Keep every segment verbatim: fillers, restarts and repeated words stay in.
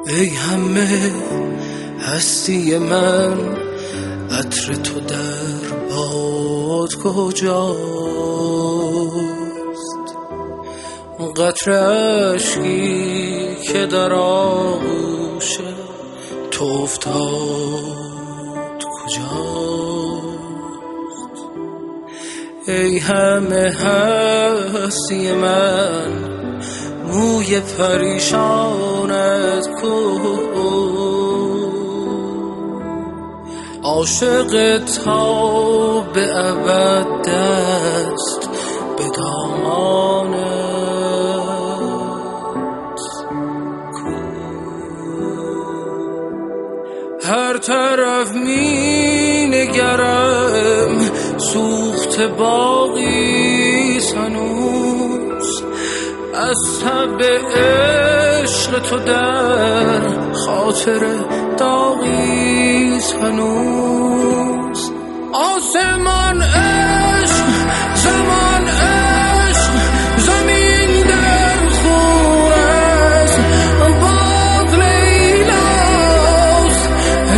ای همه هستی من، عطر تو در باد کجاست؟ قطره اشکی که در آغوش تو افتاد کجاست؟ ای همه هستی من، موی پریشانت کو، عاشق تا به ابد دست به دامانت کو. هر طرف می نگرم سوخت باغی هنوز، از تب عشق تو در خاطر داغی هنوز. آسمان عشق، زمان عشق، زمین در خون است. باغ لیلاست،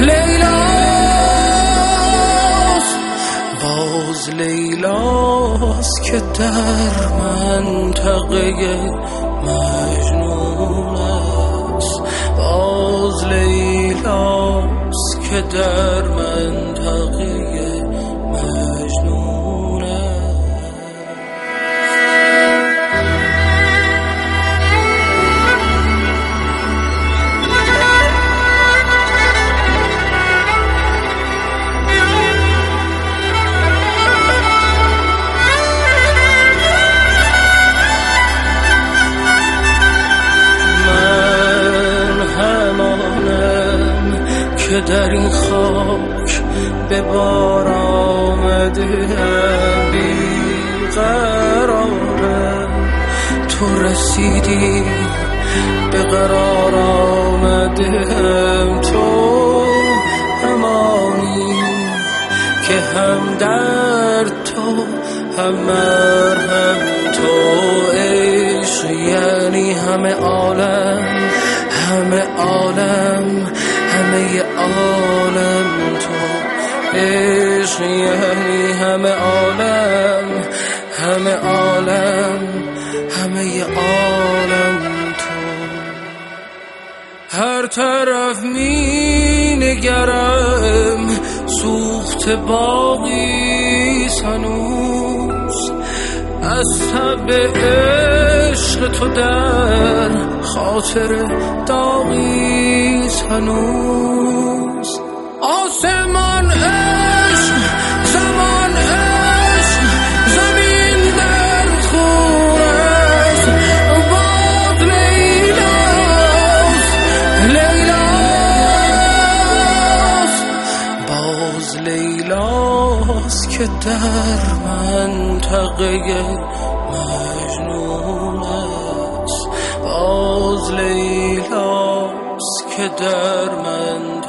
لیلاست، باز لیلاست که در منطقه مجنون است. باز لیلاست که در منطقه مجنون است. که در این خاک به بار آمده بیقرارم، تو رسیدی به قرار آمدم. تو همانی که هم درد تو هم مرهم تو. عشق یعنی همه عالم، همه عالم، همه عالم تو. عشق یعنی همه عالم، همه عالم، همه عالم تو. هر طرف می نگرم سوخت باغی هنوز، از تب عشق تو در خاطر داغی هنوز. آسمان عشق، زمان عشق، زمین در خون است. باغ لیلاست، لیلاست، باز لیلاست که در منطقه مجنون است. باز لیلاست که در من